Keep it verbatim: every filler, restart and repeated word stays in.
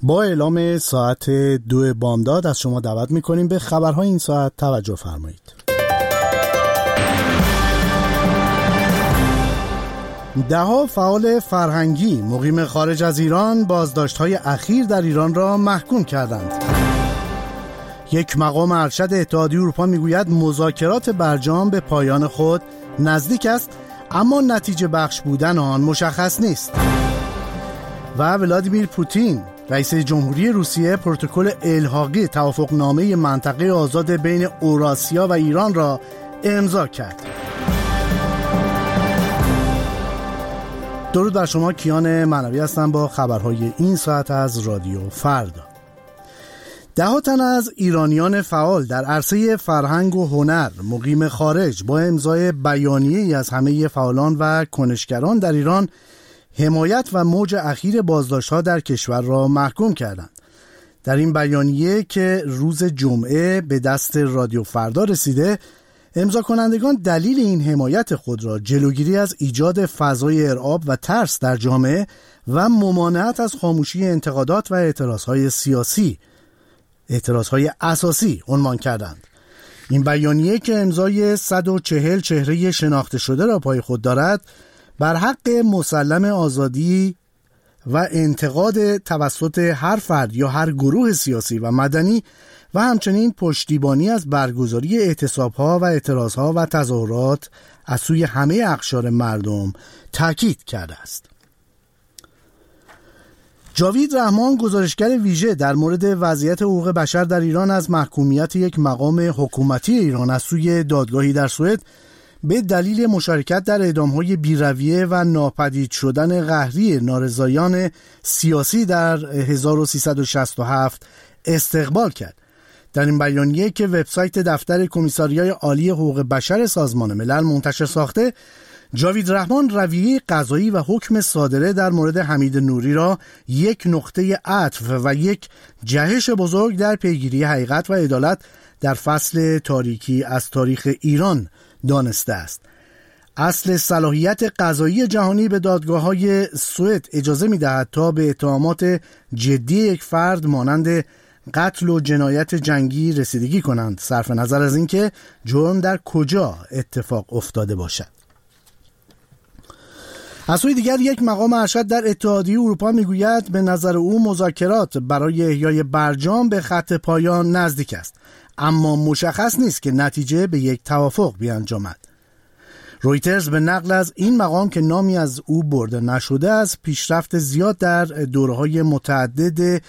با اعلام ساعت دو بامداد از شما دعوت میکنیم به خبرهای این ساعت توجه فرمایید. ده‌ها فعال فرهنگی مقیم خارج از ایران بازداشت‌های اخیر در ایران را محکوم کردند. یک مقام ارشد اتحادیه اروپا میگوید مذاکرات برجام به پایان خود نزدیک است، اما نتیجه بخش بودن آن مشخص نیست. و ولادیمیر پوتین رئیس جمهوری روسیه پروتکل الحاقی توافقنامه منطقه آزاد بین اوراسیا و ایران را امضا کرد. درود بر شما، کیان معنوی هستم با خبرهای این ساعت از رادیو فردا. ده تن از ایرانیان فعال در عرصه فرهنگ و هنر مقیم خارج با امضای بیانیه‌ای از همه فعالان و کنشگران در ایران حمایت و موج اخیر بازداشت‌ها در کشور را محکوم کردند. در این بیانیه که روز جمعه به دست رادیو فردا رسیده، امضا کنندگان دلیل این حمایت خود را جلوگیری از ایجاد فضای ارعاب و ترس در جامعه و ممانعت از خاموشی انتقادات و اعتراضهای سیاسی، اعتراضهای اساسی عنوان کردند. این بیانیه که امضای صد و چهل چهره شناخته شده را پای خود دارد، بر حق مسلم آزادی و انتقاد توسط هر فرد یا هر گروه سیاسی و مدنی و همچنین پشتیبانی از برگزاری اعتصاب‌ها و اعتراض‌ها و تظاهرات از سوی همه اقشار مردم تاکید کرده است. جاوید رحمان، گزارشگر ویژه در مورد وضعیت حقوق بشر در ایران، از محکومیت یک مقام حکومتی ایران از سوی دادگاهی در سوئد به دلیل مشارکت در اعدام‌های بی‌رویه و ناپدید شدن قهری نارضایان سیاسی در هزار و سیصد و شصت و هفت استقبال کرد. در این بیانیه که وبسایت دفتر کمیساریای عالی حقوق بشر سازمان ملل منتشر ساخته، جاوید رحمان رویه قضایی و حکم صادره در مورد حمید نوری را یک نقطه عطف و یک جهش بزرگ در پیگیری حقیقت و عدالت در فصل تاریکی از تاریخ ایران دانسته است. اصل صلاحیت قضایی جهانی به دادگاه‌های سوئد اجازه می‌دهد تا به اتهامات جدی یک فرد مانند قتل و جنایت جنگی رسیدگی کنند، صرف نظر از اینکه جرم در کجا اتفاق افتاده باشد. از سوی دیگر یک مقام ارشد در اتحادیه اروپا میگوید به نظر او مذاکرات برای احیای برجام به خط پایان نزدیک است، اما مشخص نیست که نتیجه به یک توافق بیانجامد. رویترز به نقل از این مقام که نامی از او برده نشده از پیشرفت زیاد در دوره‌های متعدد